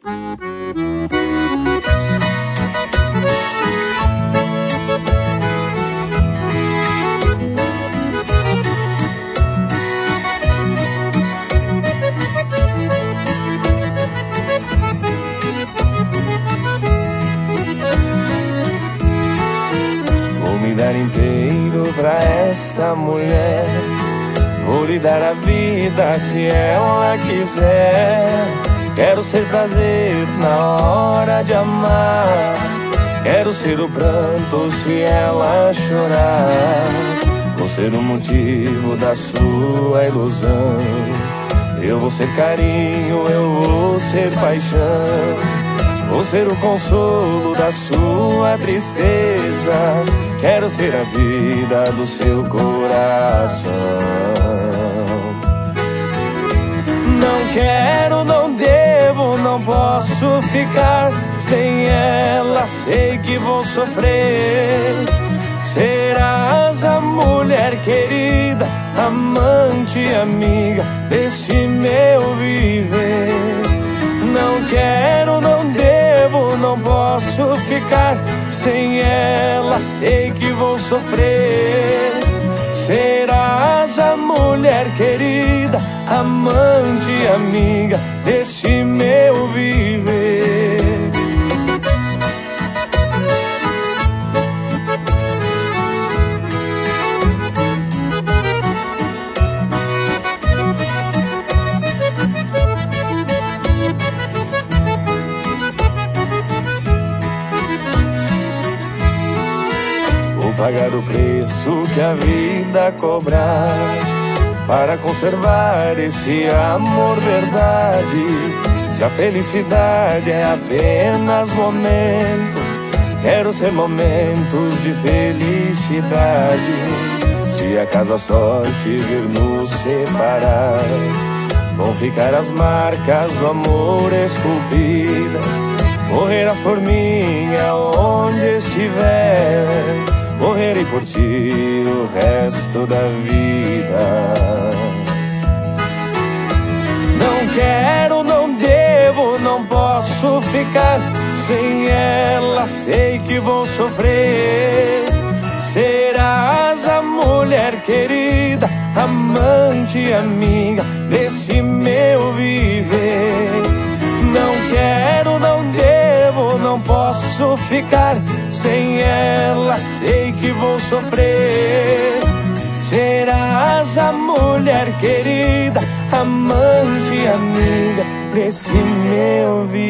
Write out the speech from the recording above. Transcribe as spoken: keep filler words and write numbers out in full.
Vou me dar inteiro pra essa mulher, vou lhe dar a vida se ela quiser. Quero ser prazer na hora de amar, quero ser o pranto se ela chorar. Vou ser o motivo da sua ilusão, eu vou ser carinho, eu vou ser paixão. Vou ser o consolo da sua tristeza, quero ser a vida do seu coração. Não quero, não devo, não posso ficar sem ela, sei que vou sofrer. Serás a mulher querida, amante, amiga desse meu viver. Não quero, não devo, não posso ficar sem ela, sei que vou sofrer. Serás a mulher querida, amante, amiga desse meu viver. Pagar o preço que a vida cobrar para conservar esse amor verdade. Se a felicidade é apenas momento, quero ser momentos de felicidade. Se acaso a sorte vir nos separar, vão ficar as marcas do amor esculpidas. Morrerás por mim aonde estiver, morrerei por ti o resto da vida. Não quero, não devo, não posso ficar sem ela, sei que vou sofrer. Serás a mulher querida, amante, amiga desse meu viver. Não quero, não devo, não posso ficar sem ela, sei que vou sofrer. Serás a mulher querida, amante, amiga desse meu viver.